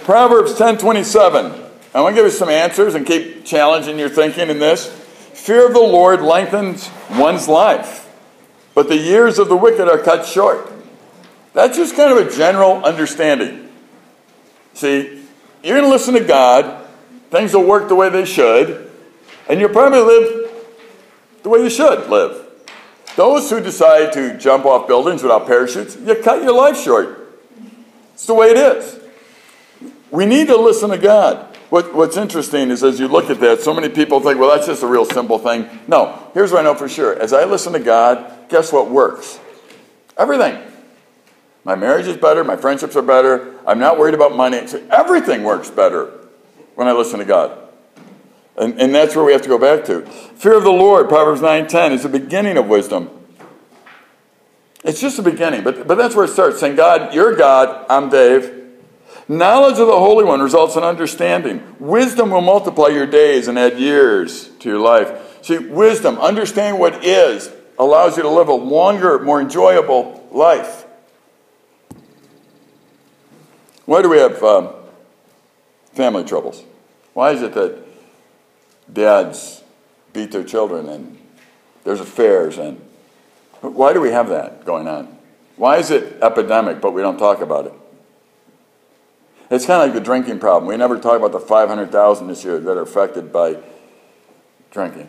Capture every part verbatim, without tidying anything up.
Proverbs ten twenty-seven. I want to give you some answers and keep challenging your thinking in this. Fear of the Lord lengthens one's life, but the years of the wicked are cut short. That's just kind of a general understanding. See, you're going to listen to God, things will work the way they should, and you'll probably live the way you should live. Those who decide to jump off buildings without parachutes, you cut your life short. It's the way it is. We need to listen to God. What, what's interesting is as you look at that, so many people think, well, that's just a real simple thing. No, here's what I know for sure. As I listen to God, guess what works? Everything. My marriage is better. My friendships are better. I'm not worried about money. So everything works better when I listen to God. And, and that's where we have to go back to. Fear of the Lord, Proverbs nine ten, is the beginning of wisdom. It's just the beginning, but, but that's where it starts. Saying, God, you're God, I'm Dave. Knowledge of the Holy One results in understanding. Wisdom will multiply your days and add years to your life. See, wisdom, understanding what is, allows you to live a longer, more enjoyable life. Why do we have um, family troubles? Why is it that dads beat their children and there's affairs? And why do we have that going on? Why is it epidemic, but we don't talk about it? It's kind of like the drinking problem. We never talk about the five hundred thousand this year that are affected by drinking.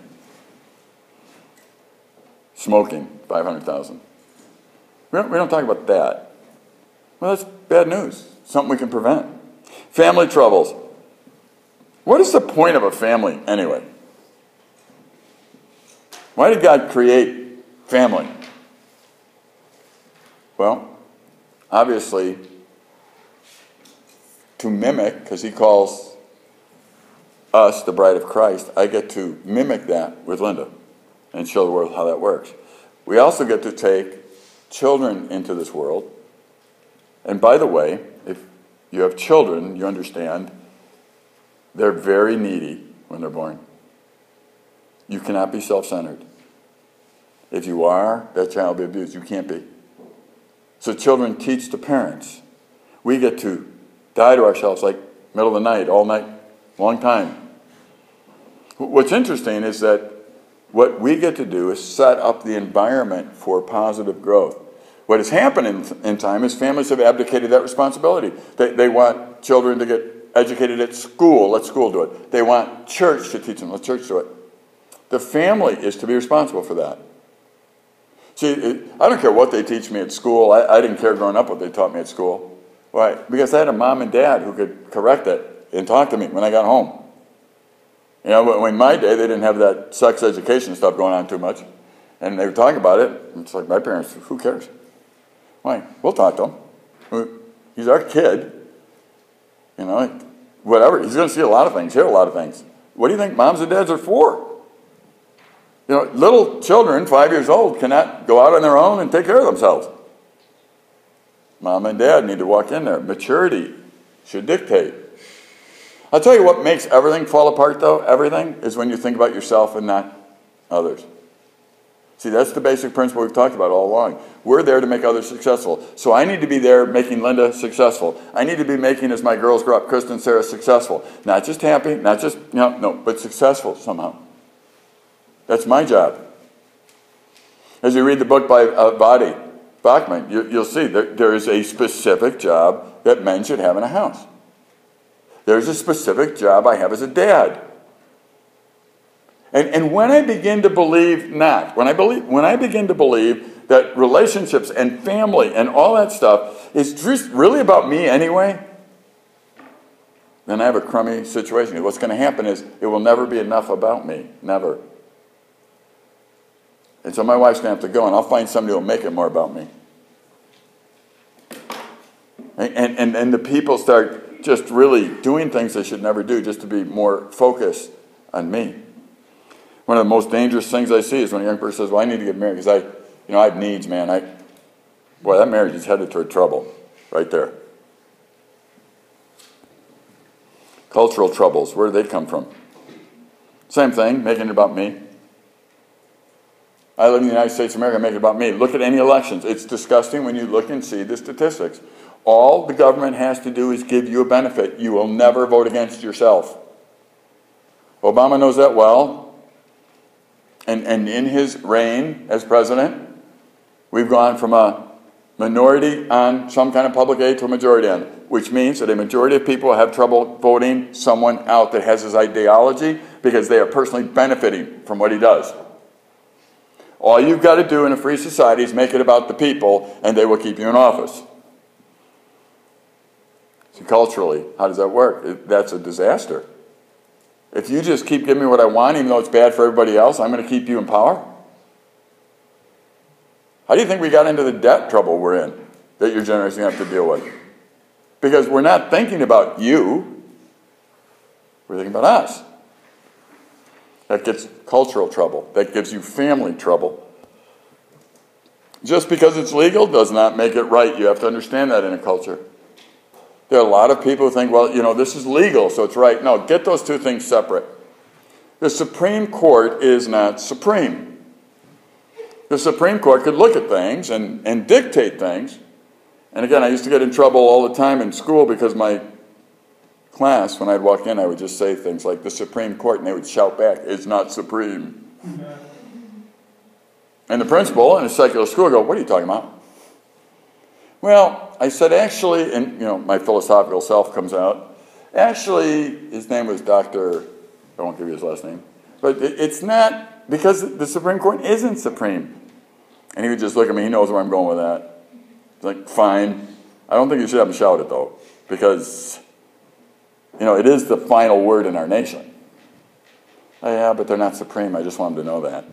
Smoking, five hundred thousand. We don't, we don't talk about that. Well, that's bad news. Something we can prevent. Family troubles. What is the point of a family anyway? Why did God create family? Well, obviously, to mimic, because he calls us the bride of Christ, I get to mimic that with Linda and show the world how that works. We also get to take children into this world. And by the way, if you have children, you understand they're very needy when they're born. You cannot be self-centered. If you are, that child will be abused. You can't be. So children teach the parents. We get to die to ourselves like middle of the night, all night, long time. What's interesting is that what we get to do is set up the environment for positive growth. What has happened in, in time is families have abdicated that responsibility. They, they want children to get educated at school. Let school do it. They want church to teach them. Let church do it. The family is to be responsible for that. See, it, I don't care what they teach me at school. I, I didn't care growing up what they taught me at school. Why? Because I had a mom and dad who could correct it and talk to me when I got home. You know, in my day, they didn't have that sex education stuff going on too much. And they were talking about it. It's like my parents, who cares? Why? We'll talk to him. He's our kid. You know, whatever. He's going to see a lot of things, hear a lot of things. What do you think moms and dads are for? You know, little children, five years old, cannot go out on their own and take care of themselves. Mom and dad need to walk in there. Maturity should dictate. I'll tell you what makes everything fall apart, though, everything, is when you think about yourself and not others. See, that's the basic principle we've talked about all along. We're there to make others successful. So I need to be there making Linda successful. I need to be making, as my girls grow up, Kristen and Sarah successful. Not just happy, not just, you know, no, but successful somehow. That's my job. As you read the book by uh, Badi Bachman, you, you'll see there, there is a specific job that men should have in a house. There's a specific job I have as a dad. And, and when I begin to believe not, when I believe, when I begin to believe that relationships and family and all that stuff is just really about me anyway, then I have a crummy situation. What's going to happen is it will never be enough about me. Never. And so my wife's going to have to go, and I'll find somebody who will make it more about me. And, and, and, and the people start just really doing things they should never do just to be more focused on me. One of the most dangerous things I see is when a young person says, well, I need to get married because I, you know, I have needs, man. I, boy, that marriage is headed toward trouble right there. Cultural troubles, where do they come from? Same thing, making it about me. I live in the United States of America, make it about me. Look at any elections. It's disgusting when you look and see the statistics. All the government has to do is give you a benefit. You will never vote against yourself. Obama knows that well. And, and in his reign as president, we've gone from a minority on some kind of public aid to a majority on it, which means that a majority of people have trouble voting someone out that has his ideology because they are personally benefiting from what he does. All you've got to do in a free society is make it about the people, and they will keep you in office. So culturally, how does that work? That's a disaster. If you just keep giving me what I want, even though it's bad for everybody else, I'm going to keep you in power? How do you think we got into the debt trouble we're in that your generation have to deal with? Because we're not thinking about you. We're thinking about us. That gets cultural trouble. That gives you family trouble. Just because it's legal does not make it right. You have to understand that in a culture. There are a lot of people who think, well, you know, this is legal, so it's right. No, get those two things separate. The Supreme Court is not supreme. The Supreme Court could look at things and, and dictate things. And again, I used to get in trouble all the time in school because my class, when I'd walk in, I would just say things like, the Supreme Court, and they would shout back, it's not supreme. And the principal in a secular school would go, what are you talking about? Well, I said, actually, and you know, my philosophical self comes out, actually, his name was Doctor, I won't give you his last name, but it, it's not, because the Supreme Court isn't supreme. And he would just look at me, he knows where I'm going with that. He's like, fine. I don't think you should have him shout it, though, because, you know, it is the final word in our nation. Oh, yeah, but they're not supreme. I just want them to know that.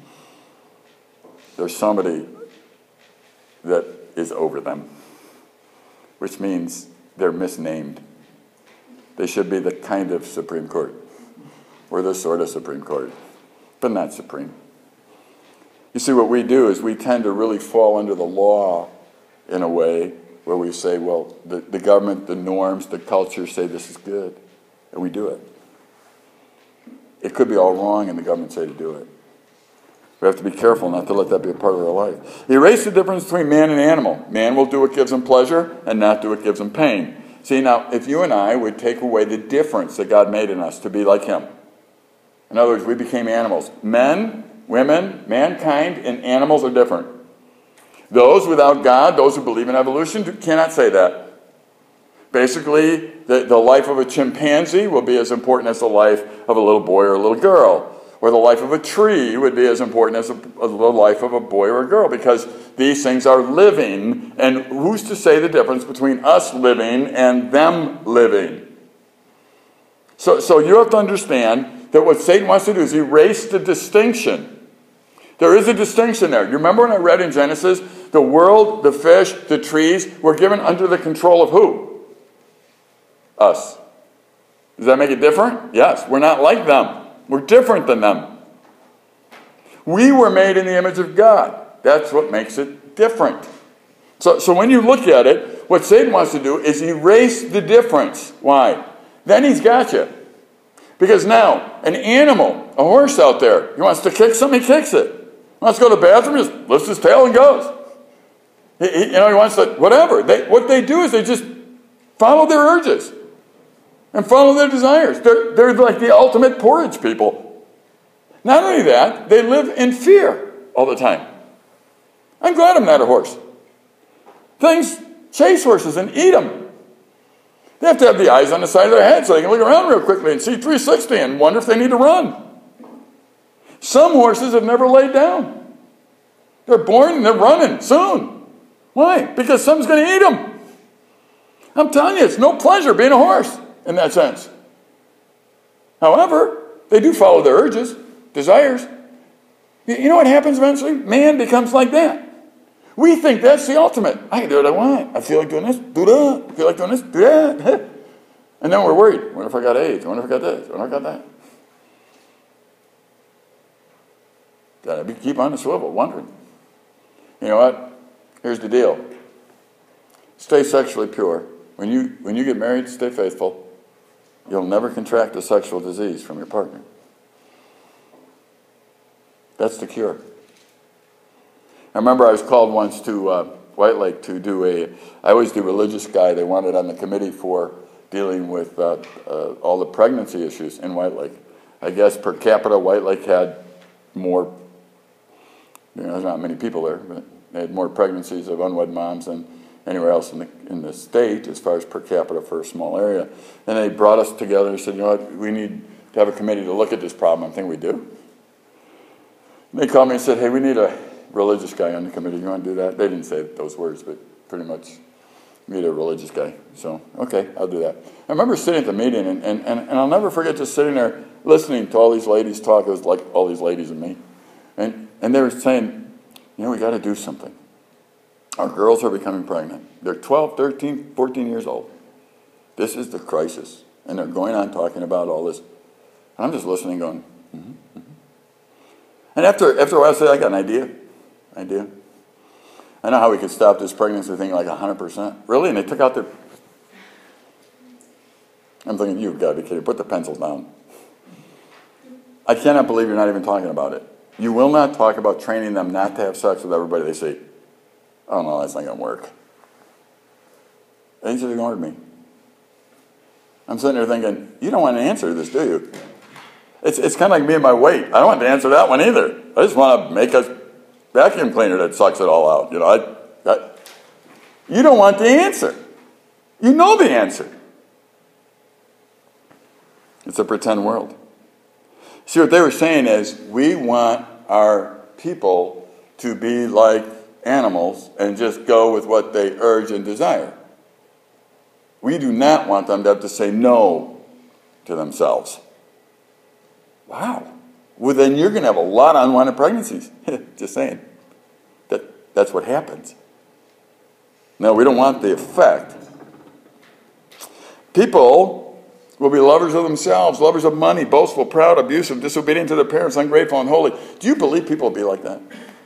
There's somebody that is over them, which means they're misnamed. They should be the kind of Supreme Court, or the sort of Supreme Court, but not supreme. You see, what we do is we tend to really fall under the law in a way where we say, well, the, the government, the norms, the culture say this is good, and we do it. It could be all wrong, and the government say to do it. We have to be careful not to let that be a part of our life. Erase the difference between man and animal. Man will do what gives him pleasure and not do what gives him pain. See, now, if you and I would take away the difference that God made in us to be like him. In other words, we became animals. Men, women, mankind, and animals are different. Those without God, those who believe in evolution, cannot say that. Basically, the, the life of a chimpanzee will be as important as the life of a little boy or a little girl. Or the life of a tree would be as important as, a, as the life of a boy or a girl, because these things are living, and who's to say the difference between us living and them living? So, so you have to understand that what Satan wants to do is erase the distinction. There is a distinction there. You remember when I read in Genesis, the world, the fish, the trees were given under the control of who? Us. Does that make it different? Yes. We're not like them. We're different than them. We were made in the image of God. That's what makes it different. So, so when you look at it, what Satan wants to do is erase the difference. Why? Then he's got you. Because now, an animal, a horse out there, he wants to kick something, he kicks it. He wants to go to the bathroom, he just lifts his tail and goes. He, he, you know, he wants to, whatever. They, what they do is they just follow their urges and follow their desires. They're, they're like the ultimate porridge people. Not only that, they live in fear all the time. I'm glad I'm not a horse. Things chase horses and eat them. They have to have the eyes on the side of their head so they can look around real quickly and see three sixty and wonder if they need to run. Some horses have never laid down. They're born and they're running soon. Why? Because something's going to eat them. I'm telling you, it's no pleasure being a horse in that sense. However, they do follow their urges, desires. You know what happens eventually? Man becomes like that. We think that's the ultimate. I can do what I want. I feel like doing this, do that. I feel like doing this, do that. And then we're worried. I wonder if I got AIDS. I wonder if I got this. I wonder if I got that. Gotta keep on the swivel, wondering. You know what? Here's the deal. Stay sexually pure. When you, when you get married, stay faithful. You'll never contract a sexual disease from your partner. That's the cure. I remember I was called once to uh, White Lake to do a, I always do religious guy. They wanted on the committee for dealing with uh, uh, all the pregnancy issues in White Lake. I guess per capita, White Lake had more, you know, there's not many people there, but they had more pregnancies of unwed moms than anywhere else in the, in the state as far as per capita for a small area. And they brought us together and said, you know what, we need to have a committee to look at this problem. I think we do. And they called me and said, hey, we need a religious guy on the committee. You want to do that? They didn't say those words, but pretty much we need a religious guy. So, okay, I'll do that. I remember sitting at the meeting, and, and, and, and I'll never forget just sitting there listening to all these ladies talk. It was like all these ladies and me. And, and they were saying, you know, we got to do something. Our girls are becoming pregnant. They're twelve, thirteen, fourteen years old. This is the crisis. And they're going on talking about all this. And I'm just listening going, mm-hmm, mm-hmm. And after, after a while I said, I got an idea. Idea. I know how we could stop this pregnancy thing like one hundred percent. Really? And they took out their... I'm thinking, you've got to be kidding. Put the pencils down. I cannot believe you're not even talking about it. You will not talk about training them not to have sex with everybody they see. Oh, no, that's not going to work. They just ignored me. I'm sitting there thinking, you don't want to answer this, do you? It's it's kind of like me and my weight. I don't want to answer that one either. I just want to make a vacuum cleaner that sucks it all out. You know, I, I, you don't want the answer. You know the answer. It's a pretend world. See, what they were saying is, we want our people to be like animals and just go with what they urge and desire. We do not want them to have to say no to themselves. Wow. Well, then you're going to have a lot of unwanted pregnancies. Just saying. That, that's what happens. No, we don't want the effect. People will be lovers of themselves, lovers of money, boastful, proud, abusive, disobedient to their parents, ungrateful, unholy. Do you believe people will be like that?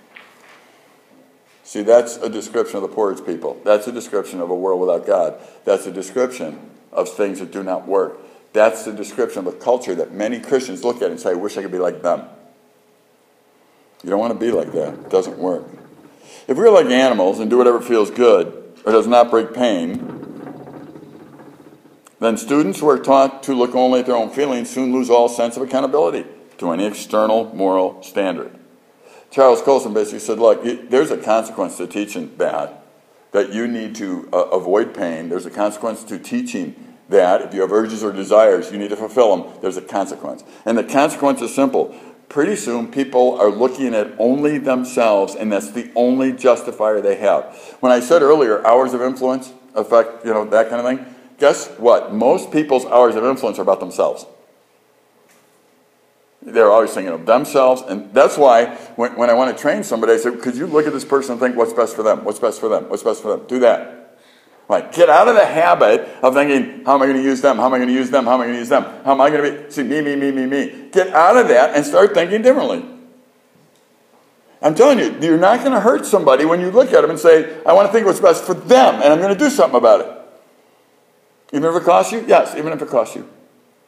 See, that's a description of the poorest people. That's a description of a world without God. That's a description of things that do not work. That's the description of a culture that many Christians look at and say, I wish I could be like them. You don't want to be like that. It doesn't work. If we're like animals and do whatever feels good or does not bring pain, then students who are taught to look only at their own feelings soon lose all sense of accountability to any external moral standard. Charles Colson basically said, look, there's a consequence to teaching that, that you need to uh, avoid pain. There's a consequence to teaching that if you have urges or desires, you need to fulfill them. There's a consequence. And the consequence is simple. Pretty soon, people are looking at only themselves, and that's the only justifier they have. When I said earlier, hours of influence affect, you know, that kind of thing, guess what? Most people's hours of influence are about themselves. They're always thinking of themselves, and that's why when, when I want to train somebody, I say, could you look at this person and think, what's best for them? What's best for them? What's best for them? Do that. Right. Get out of the habit of thinking, how am I going to use them? How am I going to use them? How am I going to use them? How am I going to be, see, me, me, me, me, me. Get out of that and start thinking differently. I'm telling you, you're not going to hurt somebody when you look at them and say, I want to think what's best for them, and I'm going to do something about it. Even if it costs you? Yes, even if it costs you.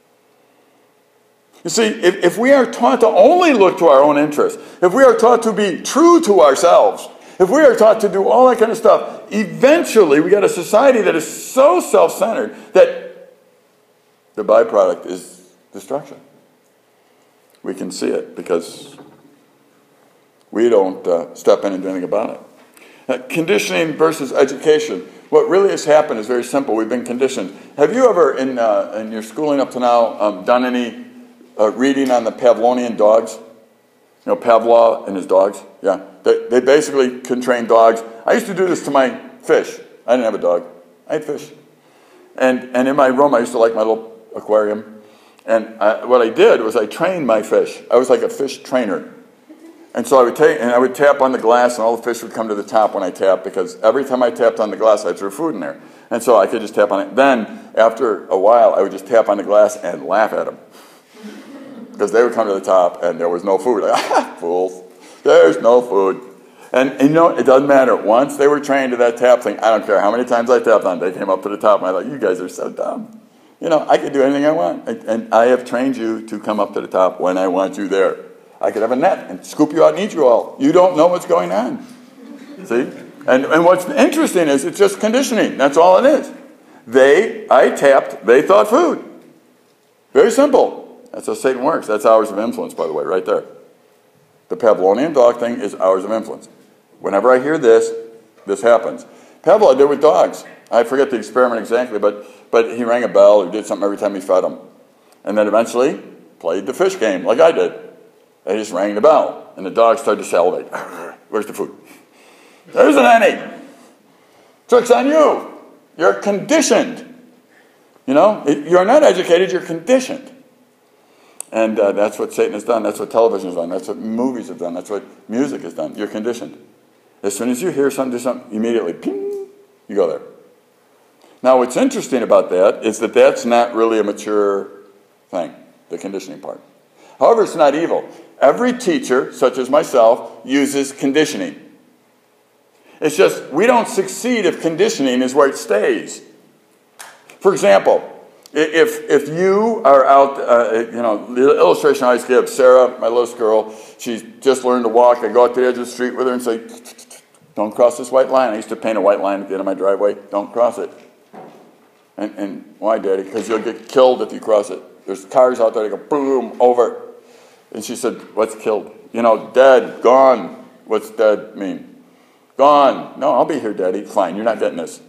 You see, if, if we are taught to only look to our own interests, if we are taught to be true to ourselves, if we are taught to do all that kind of stuff, eventually we got a society that is so self-centered that the byproduct is destruction. We can see it because we don't uh, step in and do anything about it. Uh, conditioning versus education. What really has happened is very simple. We've been conditioned. Have you ever, in, uh, in your schooling up to now, um, done any uh, reading on the Pavlovian dogs? You know, Pavlov and his dogs? Yeah. They, they basically can train dogs. I used to do this to my fish. I didn't have a dog. I had fish. And and in my room, I used to like my little aquarium. And I, what I did was I trained my fish. I was like a fish trainer. And so I would take and I would tap on the glass, and all the fish would come to the top when I tapped, because every time I tapped on the glass, I threw food in there. And so I could just tap on it. Then, after a while, I would just tap on the glass and laugh at them. Because they would come to the top, and there was no food. Like, ah, fools. There's no food. And, and you know, it doesn't matter. Once they were trained to that tap thing, I don't care how many times I tapped on it, they came up to the top, and I thought, you guys are so dumb. You know, I could do anything I want. And I have trained you to come up to the top when I want you there. I could have a net and scoop you out and eat you all. You don't know what's going on. See? And, and what's interesting is it's just conditioning. That's all it is. They, I tapped, they thought food. Very simple. That's how Satan works. That's hours of influence, by the way, right there. The Pavlovian dog thing is hours of influence. Whenever I hear this, this happens. Pavlov did with dogs. I forget the experiment exactly, but, but he rang a bell or did something every time he fed them. And then eventually played the fish game like I did. They just rang the bell. And the dog started to salivate. Where's the food? There isn't any. Trick's on you. You're conditioned. You know, you're not educated, you're conditioned. And uh, that's what Satan has done. That's what television has done. That's what movies have done. That's what music has done. You're conditioned. As soon as you hear something, do something, immediately, ping, you go there. Now, what's interesting about that is that that's not really a mature thing, the conditioning part. However, it's not evil. Every teacher, such as myself, uses conditioning. It's just we don't succeed if conditioning is where it stays. For example, if if you are out, uh, you know, the illustration I always give, Sarah, my littlest girl, she's just learned to walk. I go out to the edge of the street with her and say, don't cross this white line. I used to paint a white line at the end of my driveway. Don't cross it. And, and why, Daddy? Because you'll get killed if you cross it. There's cars out there that go boom, over. And she said, what's killed? You know, dead, gone. What's dead mean? Gone. No, I'll be here, Daddy. Fine, you're not getting this.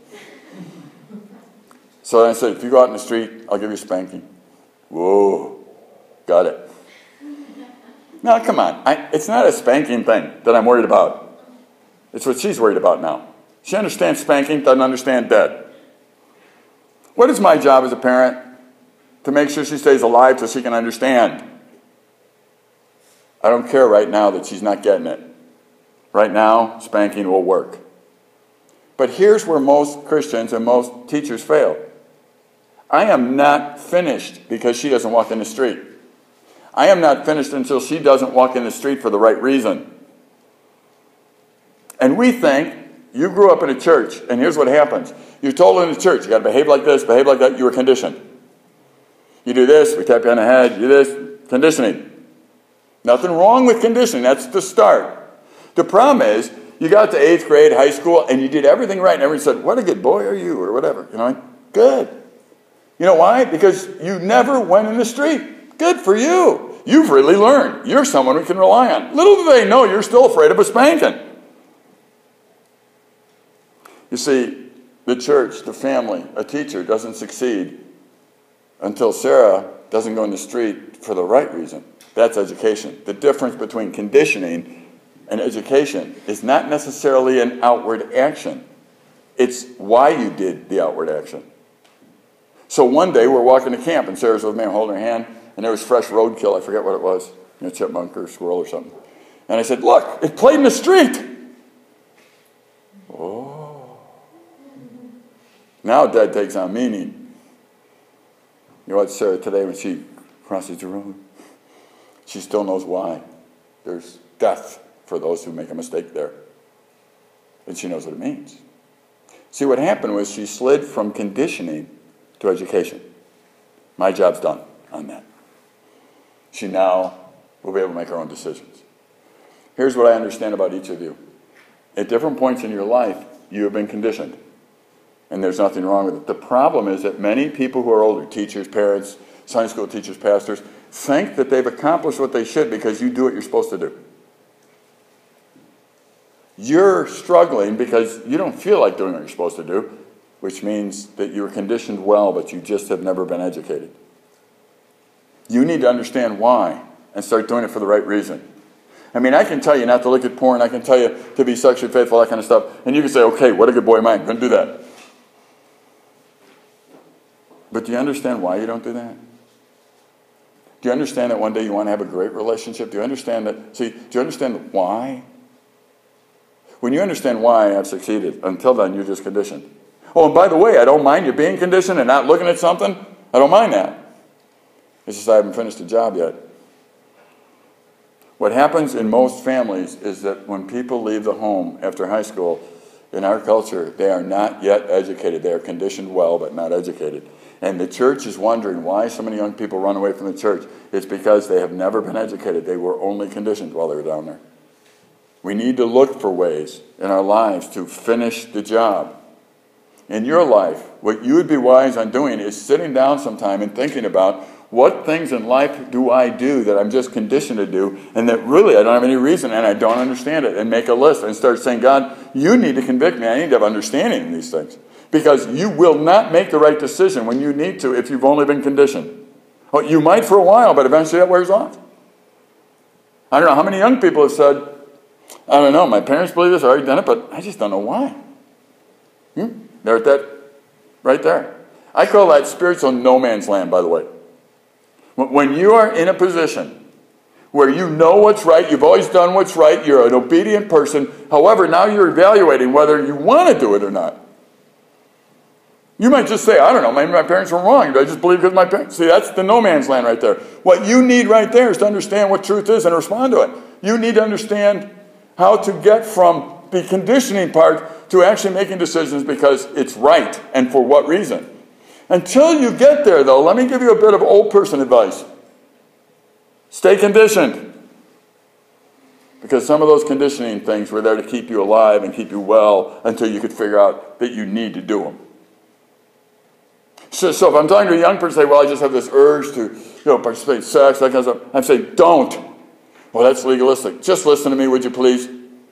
So I said, if you go out in the street, I'll give you a spanking. Whoa, got it. Now, come on. I, it's not a spanking thing that I'm worried about. It's what she's worried about now. She understands spanking, doesn't understand dead. What is my job as a parent? To make sure she stays alive so she can understand. I don't care right now that she's not getting it. Right now, spanking will work. But here's where most Christians and most teachers fail. I am not finished because she doesn't walk in the street. I am not finished until she doesn't walk in the street for the right reason. And we think, you grew up in a church, and here's what happens. You're told in the church, you got to behave like this, behave like that, you were conditioned. You do this, we tap you on the head, you do this, conditioning. Nothing wrong with conditioning, that's the start. The problem is, you got to eighth grade, high school, and you did everything right, and everyone said, what a good boy are you, or whatever. You know, good. You know why? Because you never went in the street. Good for you. You've really learned. You're someone we can rely on. Little do they know you're still afraid of a spanking. You see, the church, the family, a teacher doesn't succeed until Sarah doesn't go in the street for the right reason. That's education. The difference between conditioning and education is not necessarily an outward action. It's why you did the outward action. So one day we're walking to camp, and Sarah's with me, I'm holding her hand, and there was fresh roadkill. I forget what it was, you know, chipmunk or squirrel or something. And I said, look, it played in the street. Oh. Now Dad takes on meaning. You watch Sarah today when she crosses the road. She still knows why. There's death for those who make a mistake there. And she knows what it means. See, what happened was she slid from conditioning to education. My job's done on that. She now will be able to make her own decisions. Here's what I understand about each of you. At different points in your life, you have been conditioned. And there's nothing wrong with it. The problem is that many people who are older, teachers, parents, Sunday school teachers, pastors, think that they've accomplished what they should because you do what you're supposed to do. You're struggling because you don't feel like doing what you're supposed to do, which means that you were conditioned well, but you just have never been educated. You need to understand why and start doing it for the right reason. I mean, I can tell you not to look at porn. I can tell you to be sexually faithful, that kind of stuff. And you can say, okay, what a good boy am I? I'm going to do that. But do you understand why you don't do that? Do you understand that one day you want to have a great relationship? Do you understand that? See, do you understand why? When you understand why I've succeeded, until then you're just conditioned. Oh, and by the way, I don't mind you being conditioned and not looking at something. I don't mind that. It's just I haven't finished the job yet. What happens in most families is that when people leave the home after high school, in our culture, they are not yet educated. They are conditioned well, but not educated. And the church is wondering why so many young people run away from the church. It's because they have never been educated. They were only conditioned while they were down there. We need to look for ways in our lives to finish the job. In your life, what you would be wise on doing is sitting down sometime and thinking about what things in life do I do that I'm just conditioned to do and that really I don't have any reason and I don't understand it, and make a list and start saying, God, you need to convict me. I need to have understanding in these things. Because you will not make the right decision when you need to if you've only been conditioned. Well, you might for a while, but eventually that wears off. I don't know how many young people have said, I don't know, my parents believe this, I've already done it, but I just don't know why. Hmm? They're at that right there. I call that spiritual no man's land, by the way. When you are in a position where you know what's right, you've always done what's right, you're an obedient person, however, now you're evaluating whether you want to do it or not. You might just say, I don't know, maybe my parents were wrong. I just believe because my parents. See, that's the no man's land right there. What you need right there is to understand what truth is and respond to it. You need to understand how to get from the conditioning part to actually making decisions because it's right and for what reason. Until you get there, though, let me give you a bit of old person advice. Stay conditioned. Because some of those conditioning things were there to keep you alive and keep you well until you could figure out that you need to do them. So, so if I'm talking to a young person, say, well, I just have this urge to, you know, participate in sex, that kind of stuff, I'm saying, don't. Well, that's legalistic. Just listen to me, would you please?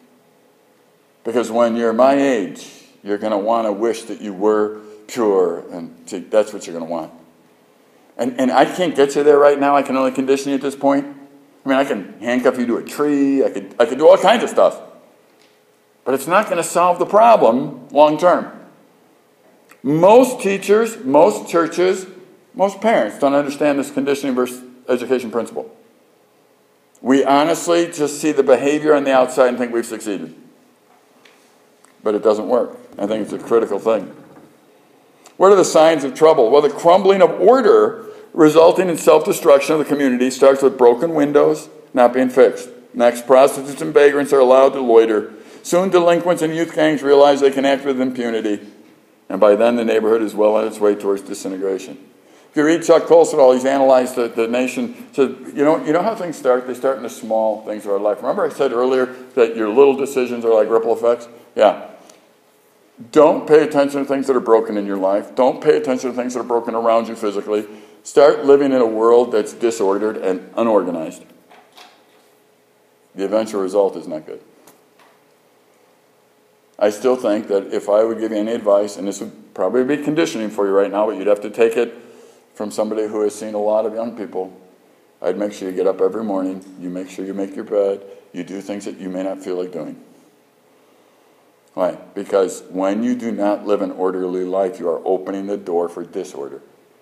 Because when you're my age, you're going to want to wish that you were pure, and see, that's what you're going to want. And and I can't get you there right now. I can only condition you at this point. I mean, I can handcuff you to a tree. I could I could do all kinds of stuff. But it's not going to solve the problem long term. Most teachers, most churches, most parents don't understand this conditioning versus education principle. We honestly just see the behavior on the outside and think we've succeeded. But it doesn't work. I think it's a critical thing. What are the signs of trouble? Well, the crumbling of order resulting in self-destruction of the community starts with broken windows not being fixed. Next, prostitutes and vagrants are allowed to loiter. Soon, delinquents and youth gangs realize they can act with impunity. And by then, the neighborhood is well on its way towards disintegration. If you read Chuck Colson, he's analyzed the, the nation. So, you know, you know how things start? They start in the small things of our life. Remember I said earlier that your little decisions are like ripple effects? Yeah. Don't pay attention to things that are broken in your life. Don't pay attention to things that are broken around you physically. Start living in a world that's disordered and unorganized. The eventual result is not good. I still think that if I would give you any advice, and this would probably be conditioning for you right now, but you'd have to take it from somebody who has seen a lot of young people, I'd make sure you get up every morning, you make sure you make your bed, you do things that you may not feel like doing. Why? Because when you do not live an orderly life, you are opening the door for disorder.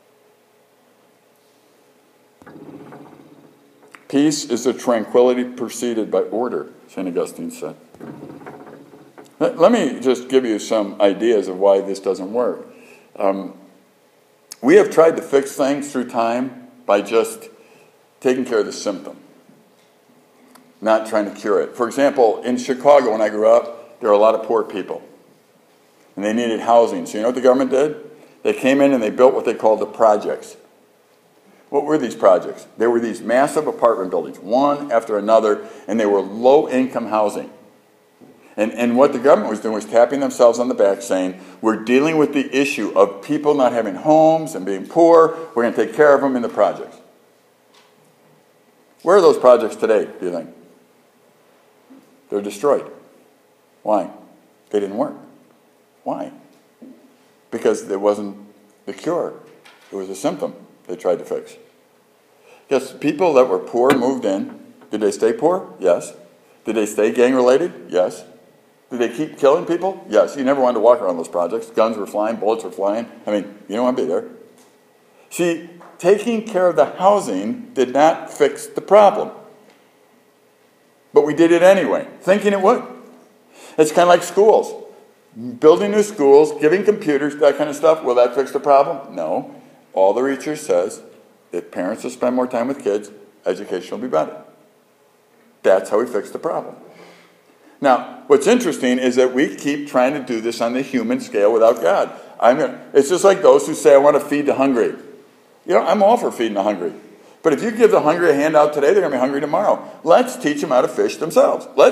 Peace is a tranquility preceded by order, Saint Augustine said. Let me just give you some ideas of why this doesn't work. Um, we have tried to fix things through time by just taking care of the symptom, not trying to cure it. For example, in Chicago when I grew up, there were a lot of poor people, and they needed housing. So you know what the government did? They came in and they built what they called the projects. What were these projects? They were these massive apartment buildings, one after another, and they were low-income housing. And, and what the government was doing was tapping themselves on the back saying, we're dealing with the issue of people not having homes and being poor. We're going to take care of them in the projects. Where are those projects today, do you think? They're destroyed. Why? They didn't work. Why? Because it wasn't the cure. It was a symptom they tried to fix. Yes, people that were poor moved in. Did they stay poor? Yes. Did they stay gang-related? Yes. Did they keep killing people? Yes. You never wanted to walk around those projects. Guns were flying, bullets were flying. I mean, you don't want to be there. See, taking care of the housing did not fix the problem. But we did it anyway, thinking it would. It's kind of like schools. Building new schools, giving computers, that kind of stuff. Will that fix the problem? No. All the research says if parents will spend more time with kids, education will be better. That's how we fix the problem. Now, what's interesting is that we keep trying to do this on the human scale without God. I'm gonna, it's just like those who say, I want to feed the hungry. You know, I'm all for feeding the hungry. But if you give the hungry a handout today, they're going to be hungry tomorrow. Let's teach them how to fish themselves. Let's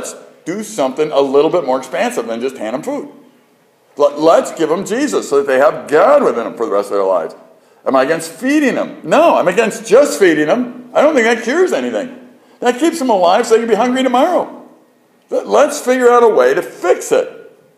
do something a little bit more expansive than just hand them food. Let's give them Jesus so that they have God within them for the rest of their lives. Am I against feeding them? No, I'm against just feeding them. I don't think that cures anything. That keeps them alive so they can be hungry tomorrow. Let's figure out a way to fix it.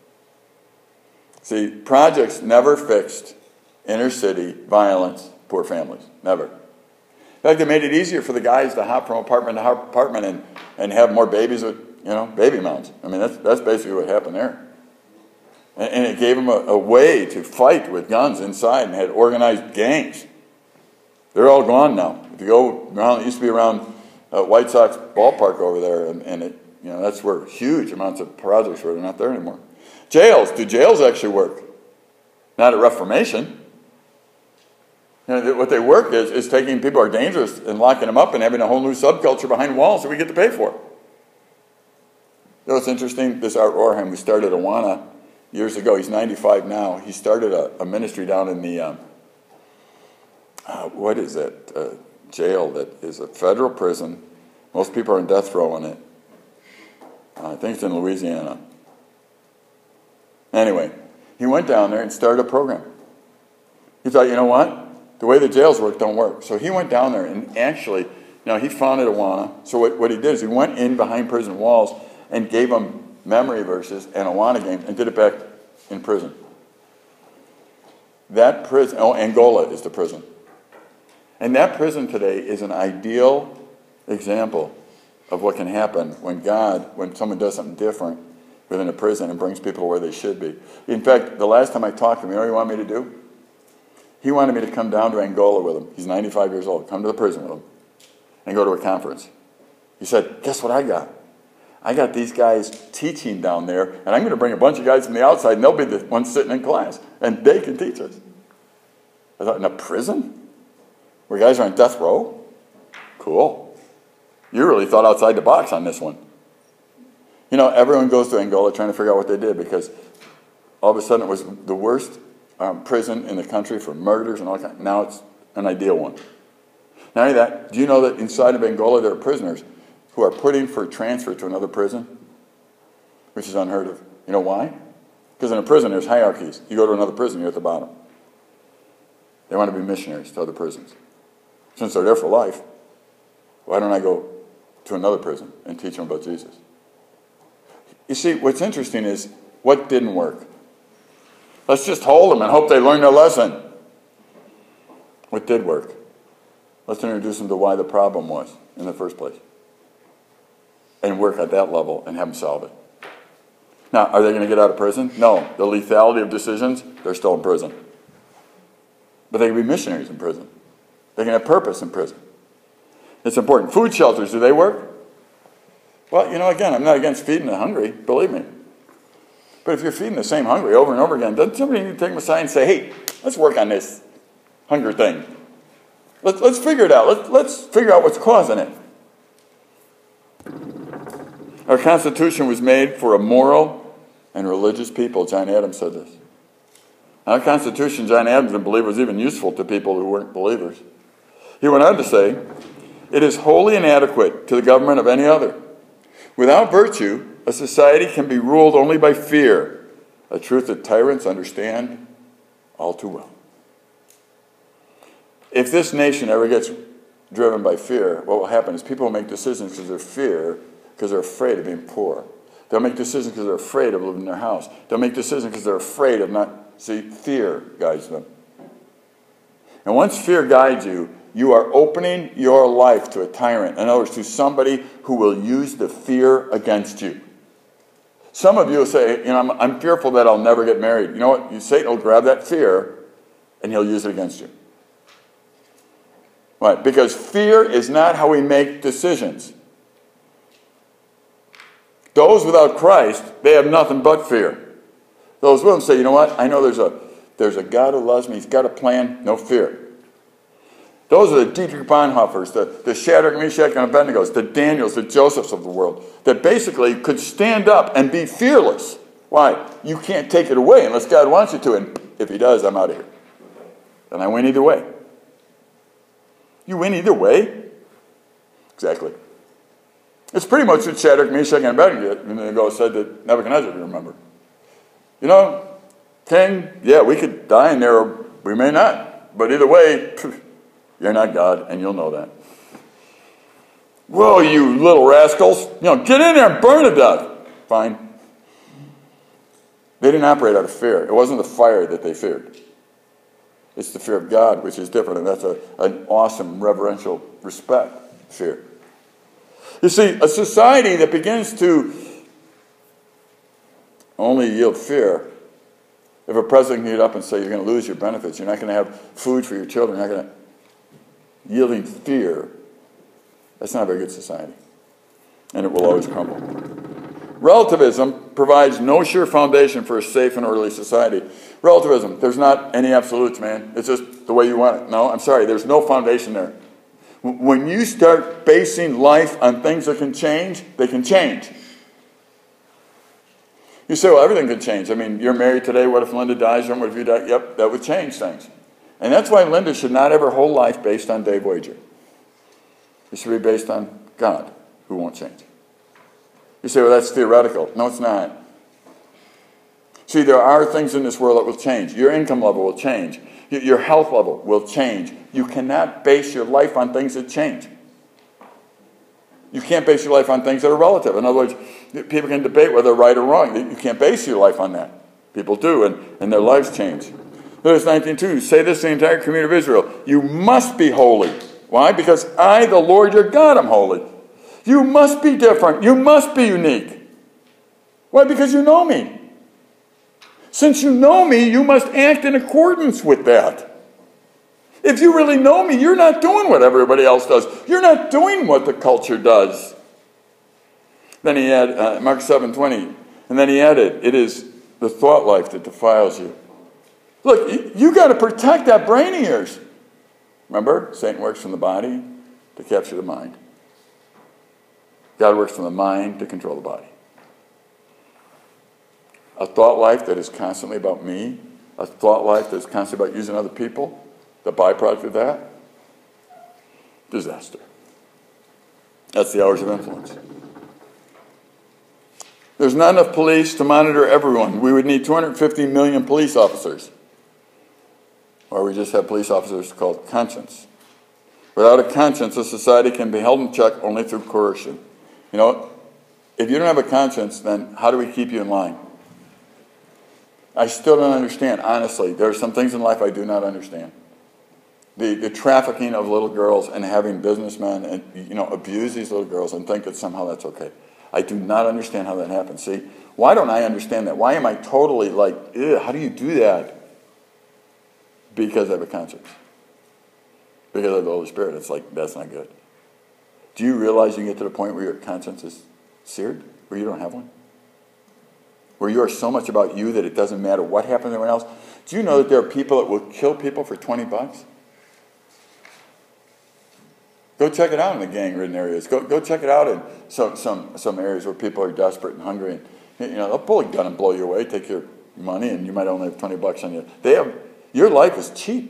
See, projects never fixed inner city violence, poor families. Never. In fact, they made it easier for the guys to hop from apartment to apartment and, and have more babies with, you know, baby mounds. I mean, that's, that's basically what happened there. And, and it gave them a, a way to fight with guns inside and had organized gangs. They're all gone now. If you go around, it used to be around uh, White Sox ballpark over there, and, and it, you know, that's where huge amounts of projects were. They're not there anymore. Jails. Do jails actually work? Not at Reformation. You know, what they work is, is taking people who are dangerous and locking them up and having a whole new subculture behind walls that we get to pay for. You know, it's interesting, this Art Orheim, who started Awana years ago, he's ninety-five now. He started a, a ministry down in the, um, uh, what is it, uh, jail that is a federal prison. Most people are on death row in it. Uh, I think it's in Louisiana. Anyway, he went down there and started a program. He thought, you know what? The way the jails work don't work. So he went down there and actually, you know, he founded Awana. So what, what he did is he went in behind prison walls and gave them memory verses and Awana games and did it back in prison. That prison, oh, Angola is the prison. And that prison today is an ideal example of what can happen when God, when someone does something different within a prison and brings people where they should be. In fact, the last time I talked to him, you know what he wanted me to do? He wanted me to come down to Angola with him. He's ninety-five years old. Come to the prison with him and go to a conference. He said, guess what I got? I got these guys teaching down there, and I'm going to bring a bunch of guys from the outside, and they'll be the ones sitting in class, and they can teach us. I thought, in a prison? Where guys are on death row? Cool. You really thought outside the box on this one. You know, everyone goes to Angola trying to figure out what they did, because all of a sudden it was the worst um, prison in the country for murders and all that. Now it's an ideal one. Not only that, do you know that inside of Angola there are prisoners who are put in for transfer to another prison, which is unheard of. You know why? Because in a prison there's hierarchies. You go to another prison, you're at the bottom. They want to be missionaries to other prisons. Since they're there for life, why don't I go to another prison and teach them about Jesus? You see, what's interesting is what didn't work. Let's just hold them and hope they learn their lesson. What did work? Let's introduce them to why the problem was in the first place. And work at that level and have them solve it. Now, are they going to get out of prison? No. The lethality of decisions, they're still in prison. But they can be missionaries in prison. They can have purpose in prison. It's important. Food shelters, do they work? Well, you know, again, I'm not against feeding the hungry, believe me. But if you're feeding the same hungry over and over again, doesn't somebody need to take them aside and say, hey, let's work on this hunger thing. Let's, let's figure it out. Let's, let's figure out what's causing it. Our Constitution was made for a moral and religious people. John Adams said this. Our Constitution, John Adams didn't believe was even useful to people who weren't believers. He went on to say, it is wholly inadequate to the government of any other. Without virtue, a society can be ruled only by fear, a truth that tyrants understand all too well. If this nation ever gets driven by fear, what will happen is people will make decisions because they're fear, because they're afraid of being poor. They'll make decisions because they're afraid of living in their house. They'll make decisions because they're afraid of not, see, fear guides them. And once fear guides you, you are opening your life to a tyrant. In other words, to somebody who will use the fear against you. Some of you will say, you know, I'm, I'm fearful that I'll never get married. You know what? You, Satan will grab that fear and he'll use it against you. Right? Because fear is not how we make decisions. Those without Christ, they have nothing but fear. Those with him say, you know what? I know there's a, there's a God who loves me. He's got a plan. No fear. Those are the Dietrich Bonhoeffers, the, the Shadrach, Meshach, and Abednego, the Daniels, the Josephs of the world, that basically could stand up and be fearless. Why? You can't take it away unless God wants you to, and if he does, I'm out of here. And I win either way. You win either way? Exactly. It's pretty much what Shadrach, Meshach, and Abednego said to Nebuchadnezzar, if you remember. You know, king, yeah, we could die in there or we may not. But either way, you're not God, and you'll know that. Whoa, you little rascals. You know, get in there and burn to death. Fine. They didn't operate out of fear. It wasn't the fire that they feared. It's the fear of God, which is different, and that's a, an awesome reverential respect fear. You see, a society that begins to only yield fear, if a president can get up and say you're going to lose your benefits, you're not going to have food for your children, you're not going to, yielding fear, that's not a very good society. And it will always crumble. Relativism provides no sure foundation for a safe and orderly society. Relativism, there's not any absolutes, man. It's just the way you want it. No, I'm sorry, there's no foundation there. When you start basing life on things that can change, they can change. You say, well, everything can change. I mean, you're married today. What if Linda dies? What if you die? Yep, that would change things. And that's why Linda should not have her whole life based on Dave Wager. It should be based on God, who won't change. You say, well, that's theoretical. No, it's not. See, there are things in this world that will change. Your income level will change. Your health level will change. You cannot base your life on things that change. You can't base your life on things that are relative. In other words, people can debate whether they're right or wrong. You can't base your life on that. People do, and, and their lives change. Verse nineteen two, say this to the entire community of Israel. You must be holy. Why? Because I, the Lord your God, am holy. You must be different. You must be unique. Why? Because you know me. Since you know me, you must act in accordance with that. If you really know me, you're not doing what everybody else does. You're not doing what the culture does. Then he had uh, Mark seven twenty, and then he added, it is the thought life that defiles you. Look, you, you got to protect that brain of yours. Remember, Satan works from the body to capture the mind. God works from the mind to control the body. A thought life that is constantly about me, a thought life that is constantly about using other people, the byproduct of that, disaster. That's the hours of influence. There's not enough police to monitor everyone. We would need two hundred fifty million police officers. Or we just have police officers called conscience. Without a conscience, a society can be held in check only through coercion. You know, if you don't have a conscience, then how do we keep you in line? I still don't understand, honestly. There are some things in life I do not understand. The, the trafficking of little girls and having businessmen and, you know, abuse these little girls and think that somehow that's okay. I do not understand how that happens. See, why don't I understand that? Why am I totally like, ew, how do you do that? Because I have a conscience. Because I have the Holy Spirit. It's like, that's not good. Do you realize you get to the point where your conscience is seared? Where you don't have one? Where you are so much about you that it doesn't matter what happens to everyone else? Do you know that there are people that will kill people for twenty bucks? Go check it out in the gang-ridden areas. Go go check it out in some, some, some areas where people are desperate and hungry. And, you know, they'll pull a gun and blow you away, take your money, and you might only have twenty bucks on you. They have, your life is cheap.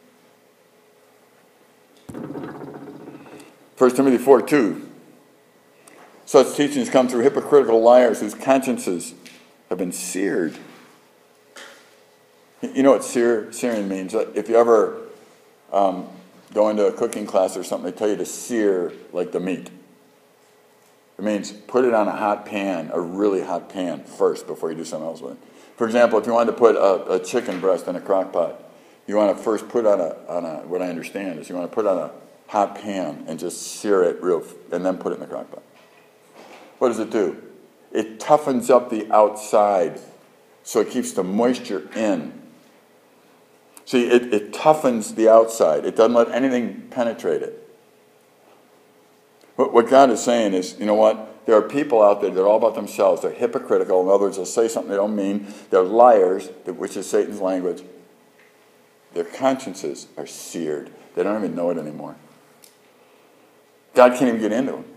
First Timothy four two. Such teachings come through hypocritical liars whose consciences have been seared. You know what sear, searing means? If you ever um, go into a cooking class or something, they tell you to sear like the meat. It means put it on a hot pan, a really hot pan first before you do something else with it. For example, if you wanted to put a, a chicken breast in a crock pot, you want to first put on a, on a, what I understand is you want to put on a hot pan and just sear it real, and then put it in the crock pot. What does it do? It toughens up the outside so it keeps the moisture in. See, it, it toughens the outside. It doesn't let anything penetrate it. What, what God is saying is, you know what? There are people out there that are all about themselves. They're hypocritical. In other words, they'll say something they don't mean. They're liars, which is Satan's language. Their consciences are seared. They don't even know it anymore. God can't even get into them.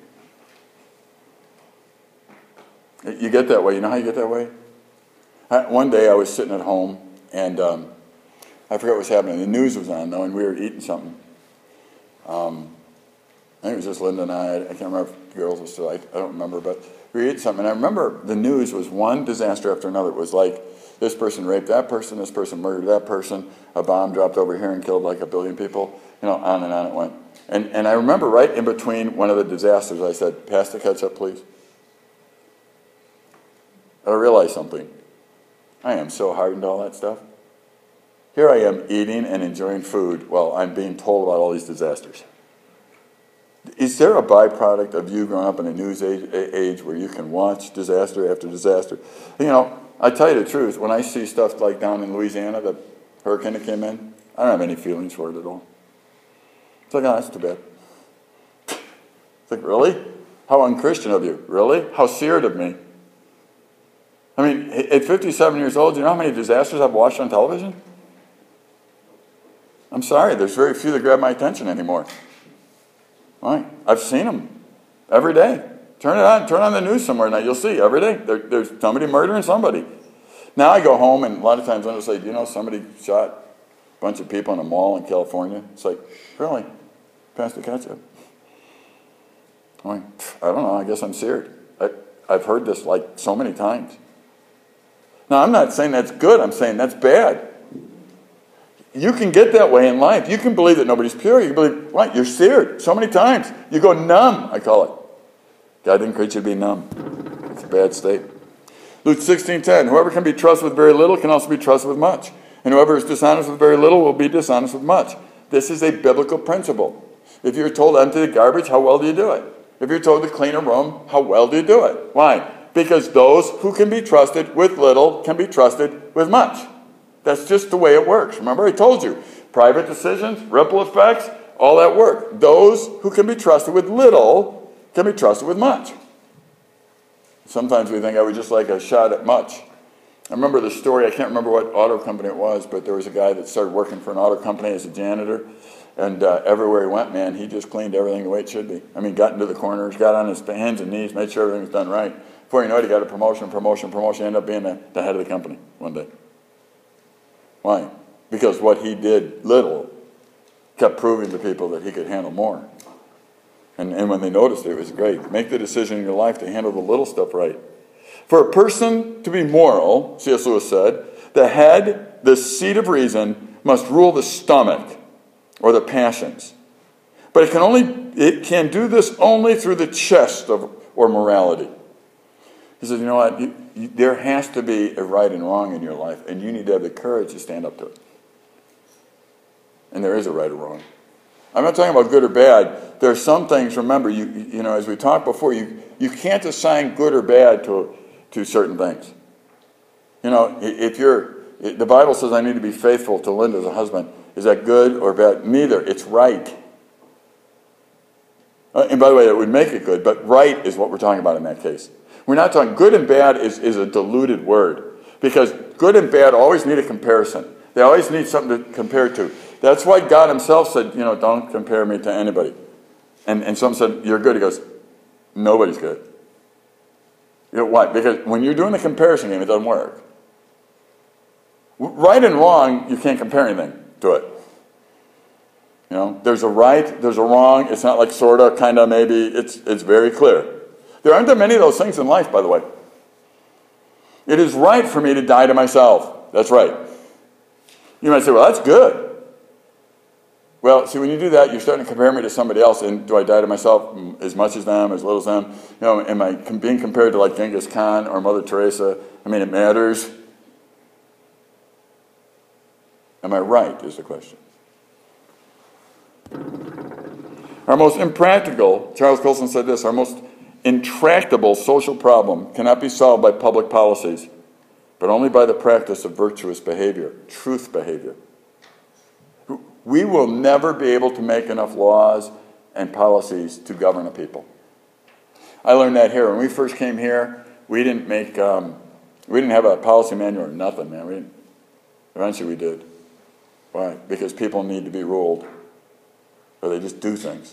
You get that way. You know how you get that way? One day I was sitting at home, and um, I forgot what was happening. The news was on, though, and we were eating something. Um, think it was just Linda and I. I can't remember if the girls were still, I, I don't remember, but we ate something. And I remember the news was one disaster after another. It was like this person raped that person, this person murdered that person, a bomb dropped over here and killed like a billion people. You know, on and on it went. And, and I remember right in between one of the disasters, I said, pass the ketchup, please. I realized something. I am so hardened to all that stuff. Here I am eating and enjoying food while I'm being told about all these disasters. Is there a byproduct of you growing up in a news age, age where you can watch disaster after disaster? You know, I tell you the truth, when I see stuff like down in Louisiana, the hurricane that came in, I don't have any feelings for it at all. It's like, oh, that's too bad. It's like, really? How unchristian of you. Really? How seared of me. I mean, at fifty-seven years old, do you know how many disasters I've watched on television? I'm sorry, there's very few that grab my attention anymore. Why? I've seen them every day. Turn it on, turn on the news somewhere now, you'll see every day. There, there's somebody murdering somebody. Now I go home and a lot of times I'll say, do you know somebody shot a bunch of people in a mall in California? It's like, really? Pass the ketchup. I'm like, I don't know, I guess I'm seared. I, I've heard this like so many times. Now, I'm not saying that's good. I'm saying that's bad. You can get that way in life. You can believe that nobody's pure. You can believe, right, you're seared so many times. You go numb, I call it. God didn't create you to be numb. It's a bad state. Luke sixteen ten, whoever can be trusted with very little can also be trusted with much. And whoever is dishonest with very little will be dishonest with much. This is a biblical principle. If you're told to empty the garbage, how well do you do it? If you're told to clean a room, how well do you do it? Why? Because those who can be trusted with little can be trusted with much. That's just the way it works. Remember, I told you, private decisions, ripple effects, all that work. Those who can be trusted with little can be trusted with much. Sometimes we think I would just like a shot at much. I remember the story, I can't remember what auto company it was, but there was a guy that started working for an auto company as a janitor, and uh, everywhere he went, man, he just cleaned everything the way it should be. I mean, got into the corners, got on his hands and knees, made sure everything was done right. Before you know it, he got a promotion, promotion, promotion, ended up being the, the head of the company one day. Why? Because what he did little kept proving to people that he could handle more. And, and when they noticed it, it was great. Make the decision in your life to handle the little stuff right. For a person to be moral, C S Lewis said, the head, the seat of reason, must rule the stomach or the passions. But it can only it can do this only through the chest of or morality. He says, you know what, you, you, there has to be a right and wrong in your life, and you need to have the courage to stand up to it. And there is a right or wrong. I'm not talking about good or bad. There are some things, remember, you you know, as we talked before, you, you can't assign good or bad to, to certain things. You know, if you're, the Bible says I need to be faithful to Linda as a husband. Is that good or bad? Neither. It's right. And by the way, it would make it good, but right is what we're talking about in that case. We're not talking, good and bad is, is a diluted word. Because good and bad always need a comparison. They always need something to compare to. That's why God himself said, you know, don't compare me to anybody. And, and someone said, you're good. He goes, nobody's good. You know why? Because when you're doing the comparison game, it doesn't work. Right and wrong, you can't compare anything to it. You know, there's a right, there's a wrong. It's not like sort of, kind of, maybe. It's, it's very clear. There aren't that many of those things in life, by the way. It is right for me to die to myself. That's right. You might say, well, that's good. Well, see, when you do that, you're starting to compare me to somebody else. And do I die to myself as much as them, as little as them? You know, am I being compared to like Genghis Khan or Mother Teresa? I mean, it matters. Am I right, is the question. Our most impractical, Charles Colson said this, our most intractable social problem cannot be solved by public policies, but only by the practice of virtuous behavior, truth behavior. We will never be able to make enough laws and policies to govern a people. I learned that here. When we first came here, we didn't make, um, we didn't have a policy manual or nothing, man. We didn't. Eventually we did. Why? Because people need to be ruled, or they just do things.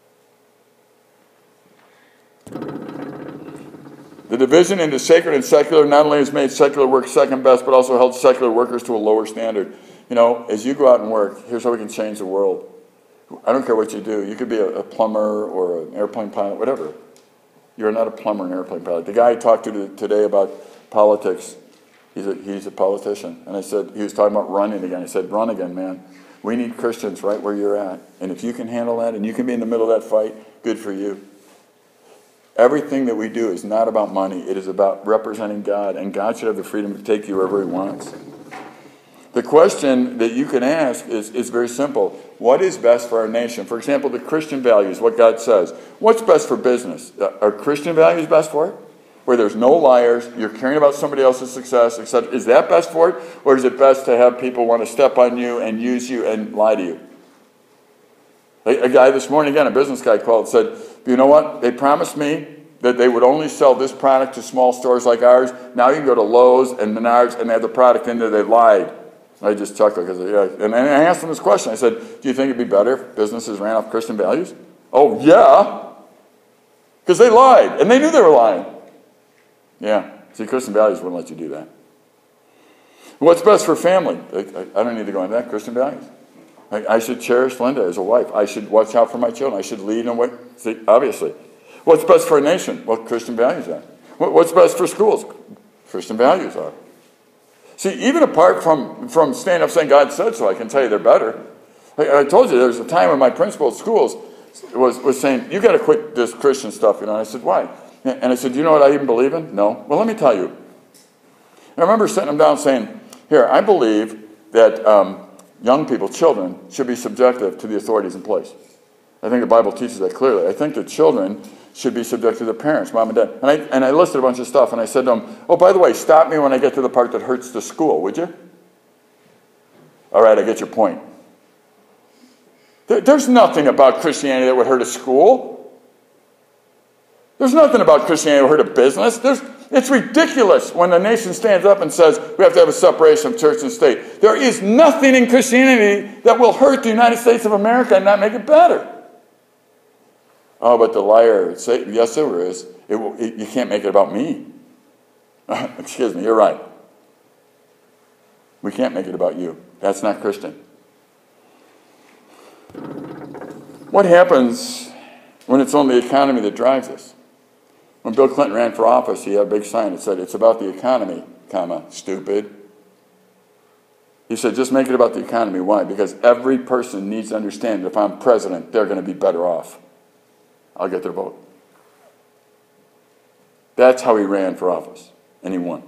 The division into sacred and secular not only has made secular work second best, but also held secular workers to a lower standard. You know, as you go out and work, here's how we can change the world. I don't care what you do. You could be a, a plumber or an airplane pilot, whatever. You're not a plumber or an airplane pilot. The guy I talked to today about politics, he's a, he's a politician. And I said, he was talking about running again. I said, run again, man. We need Christians right where you're at. And if you can handle that and you can be in the middle of that fight, good for you. Everything that we do is not about money. It is about representing God. And God should have the freedom to take you wherever he wants. The question that you can ask is, is very simple. What is best for our nation? For example, the Christian values, what God says. What's best for business? Are Christian values best for it? Where there's no liars, you're caring about somebody else's success, et cetera. Is that best for it? Or is it best to have people want to step on you and use you and lie to you? A, a guy this morning, again, a business guy called and said, you know what? They promised me that they would only sell this product to small stores like ours. Now you can go to Lowe's and Menards and they have the product in there. They lied. I just chuckled because, yeah. And I asked him this question. I said, do you think it'd be better if businesses ran off Christian values? Oh, yeah. Because they lied, and they knew they were lying. Yeah. See, Christian values wouldn't let you do that. What's best for family? I, I don't need to go into that. Christian values. I, I should cherish Linda as a wife. I should watch out for my children. I should lead in what, see, obviously. What's best for a nation? Well, Christian values are. What, what's best for schools? Christian values are. See, even apart from, from standing up saying God said so, I can tell you they're better. I, I told you there was a time when my principal at schools was, was saying, you got to quit this Christian stuff, you know. And I said, why? And I said, do you know what I even believe in? No. Well, let me tell you. I remember sitting him down saying, here, I believe that um, young people, children, should be subjective to the authorities in place. I think the Bible teaches that clearly. I think that children should be subject to their parents, mom and dad. And I, and I listed a bunch of stuff, and I said to them, oh, by the way, stop me when I get to the part that hurts the school, would you? All right, I get your point. There, there's nothing about Christianity that would hurt a school. There's nothing about Christianity that would hurt a business. There's, it's ridiculous when the nation stands up and says we have to have a separation of church and state. There is nothing in Christianity that will hurt the United States of America and not make it better. Oh, but the liar, say, yes, there is. It will, it, you can't make it about me. Excuse me, you're right. We can't make it about you. That's not Christian. What happens when it's only the economy that drives us? When Bill Clinton ran for office, he had a big sign that said, it's about the economy, comma, stupid. He said, just make it about the economy. Why? Because every person needs to understand that if I'm president, they're going to be better off. I'll get their vote. That's how he ran for office, and he won.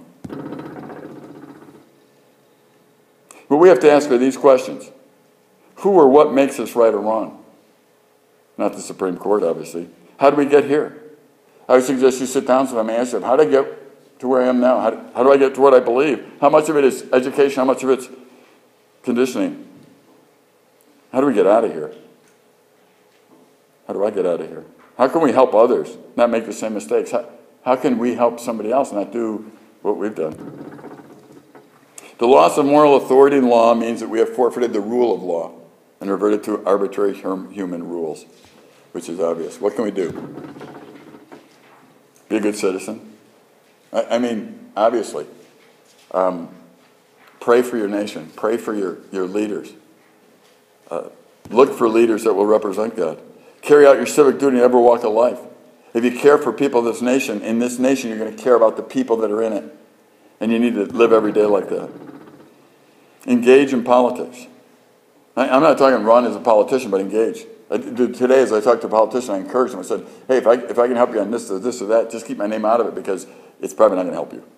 But we have to ask her these questions. Who or what makes us right or wrong? Not the Supreme Court, obviously. How do we get here? I would suggest you sit down sometime and ask them, how did I get to where I am now? How do, how do I get to what I believe? How much of it is education? How much of it's conditioning? How do we get out of here? How do I get out of here? How can we help others not make the same mistakes? How, how can we help somebody else not do what we've done? The loss of moral authority in law means that we have forfeited the rule of law and reverted to arbitrary human rules, which is obvious. What can we do? Be a good citizen. I, I mean, obviously. Um, pray for your nation. Pray for your, your leaders. Uh, look for leaders that will represent God. Carry out your civic duty in every walk of life. If you care for people of this nation, in this nation you're going to care about the people that are in it. And you need to live every day like that. Engage in politics. I, I'm not talking run as a politician, but engage. I, today as I talked to a politician, I encouraged him. I said, hey, if I, if I can help you on this or this or that, just keep my name out of it because it's probably not going to help you.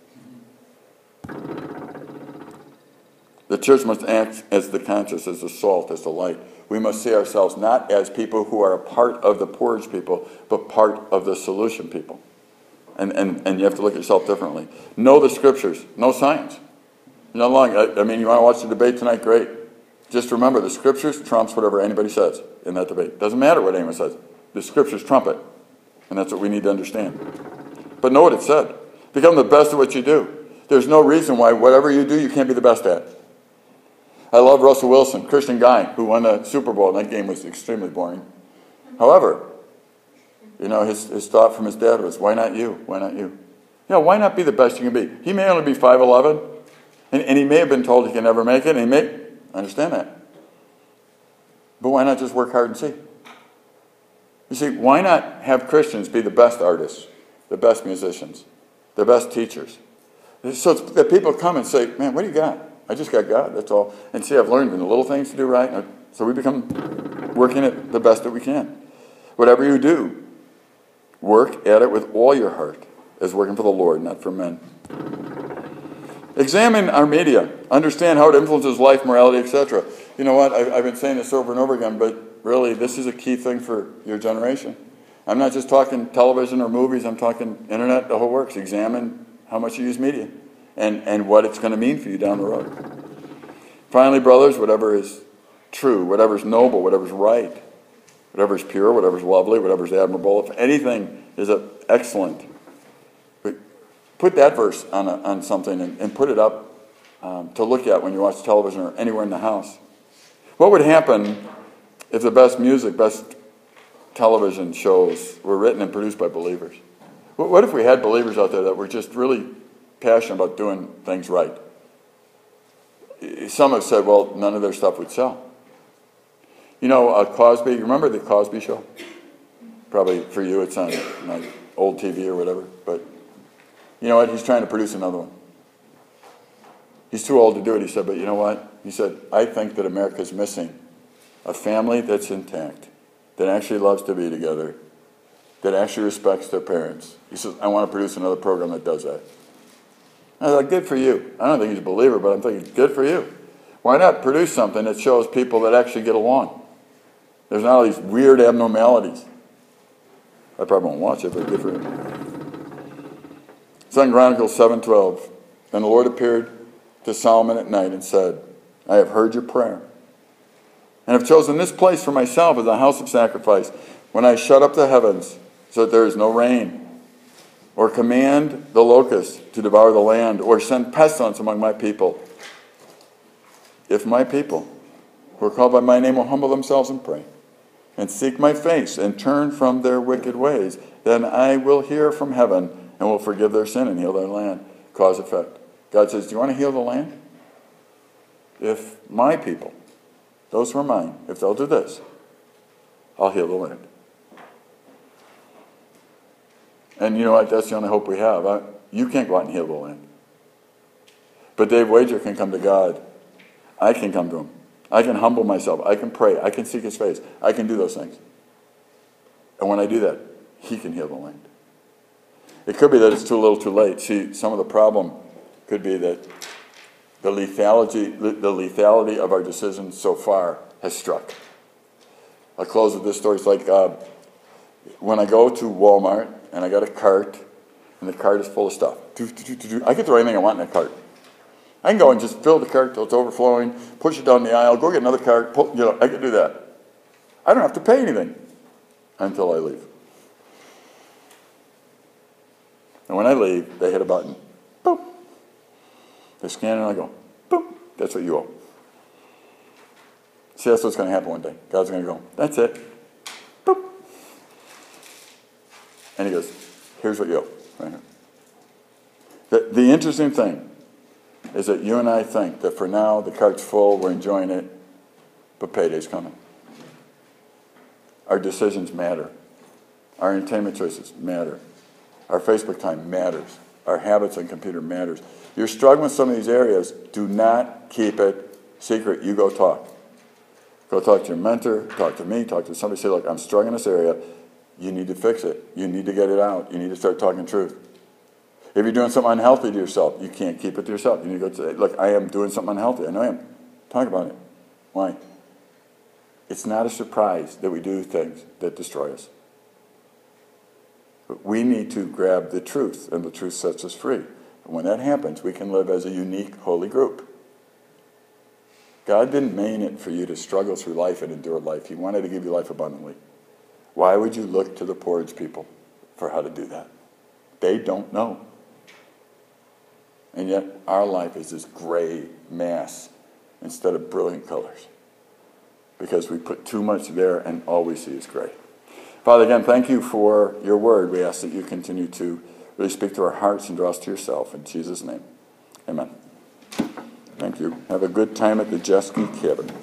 The church must act as the conscience, as the salt, as the light. We must see ourselves not as people who are a part of the porridge people, but part of the solution people. And, and, and you have to look at yourself differently. Know the scriptures. Know science. Not long. I, I mean, you want to watch the debate tonight? Great. Just remember, the scriptures trumps whatever anybody says in that debate. Doesn't matter what anyone says. The scriptures trump it. And that's what we need to understand. But know what it said. Become the best at what you do. There's no reason why whatever you do, you can't be the best at. I love Russell Wilson, Christian guy, who won the Super Bowl, and that game was extremely boring. However, you know, his, his thought from his dad was, why not you? Why not you? You know, why not be the best you can be? He may only be five eleven, and, and he may have been told he can never make it, and he may, I understand that. But why not just work hard and see? You see, why not have Christians be the best artists, the best musicians, the best teachers? So that people come and say, man, what do you got? I just got God, that's all. And see, I've learned in the little things to do right. So we become working it the best that we can. Whatever you do, work at it with all your heart as working for the Lord, not for men. Examine our media. Understand how it influences life, morality, et cetera. You know what? I've been saying this over and over again, but really, this is a key thing for your generation. I'm not just talking television or movies. I'm talking internet, the whole works. Examine how much you use media and, and what it's going to mean for you down the road. Finally, brothers, whatever is true, whatever is noble, whatever is right, whatever is pure, whatever is lovely, whatever is admirable, if anything is excellent, put that verse on, a, on something and, and put it up um, to look at when you watch television or anywhere in the house. What would happen if the best music, best television shows were written and produced by believers? What if we had believers out there that were just really passionate about doing things right? Some have said, well, none of their stuff would sell. You know, uh, Cosby, you remember the Cosby Show? Probably for you it's on like old T V or whatever, but you know what? He's trying to produce another one. He's too old to do it, he said, but you know what? He said, I think that America's missing a family that's intact, that actually loves to be together, that actually respects their parents. He says, I want to produce another program that does that. I was like, good for you. I don't think he's a believer, but I'm thinking, good for you. Why not produce something that shows people that actually get along? There's not all these weird abnormalities. I probably won't watch it, but good for you. Second Chronicles seven twelve. And the Lord appeared to Solomon at night and said, I have heard your prayer, and have chosen this place for myself as a house of sacrifice, when I shut up the heavens so that there is no rain, or command the locusts to devour the land, or send pestilence among my people. If my people, who are called by my name, will humble themselves and pray, and seek my face, and turn from their wicked ways, then I will hear from heaven, and will forgive their sin and heal their land. Cause effect. God says, do you want to heal the land? If my people, those who are mine, if they'll do this, I'll heal the land. And you know what? That's the only hope we have. I, you can't go out and heal the land. But Dave Wager can come to God. I can come to him. I can humble myself. I can pray. I can seek his face. I can do those things. And when I do that, he can heal the land. It could be that it's too little too late. See, some of the problem could be that the lethality, the lethality of our decisions so far has struck. I'll close with this story. It's like uh, when I go to Walmart and I got a cart, and the cart is full of stuff. I can throw anything I want in that cart. I can go and just fill the cart till it's overflowing, push it down the aisle, go get another cart, pull, you know, I can do that. I don't have to pay anything until I leave. And when I leave, they hit a button. Boop. They scan it and I go, boop. That's what you owe. See, that's what's going to happen one day. God's going to go, that's it. Boop. And he goes, here's what you owe. Right here. The, the interesting thing is that you and I think that for now the cart's full, we're enjoying it, but payday's coming. Our decisions matter. Our entertainment choices matter. Our Facebook time matters. Our habits on computer matters. You're struggling with some of these areas, do not keep it secret. You go talk. Go talk to your mentor, talk to me, talk to somebody, say, look, I'm struggling in this area. You need to fix it. You need to get it out. You need to start talking truth. If you're doing something unhealthy to yourself, you can't keep it to yourself. You need to go say, look, I am doing something unhealthy. I know I am. Talk about it. Why? It's not a surprise that we do things that destroy us. But we need to grab the truth, and the truth sets us free. And when that happens, we can live as a unique, holy group. God didn't mean it for you to struggle through life and endure life. He wanted to give you life abundantly. Why would you look to the porridge people for how to do that? They don't know. And yet, our life is this gray mass instead of brilliant colors. Because we put too much there and all we see is gray. Father, again, thank you for your word. We ask that you continue to really speak to our hearts and draw us to yourself. In Jesus' name, amen. Thank you. Have a good time at the Jeske cabin.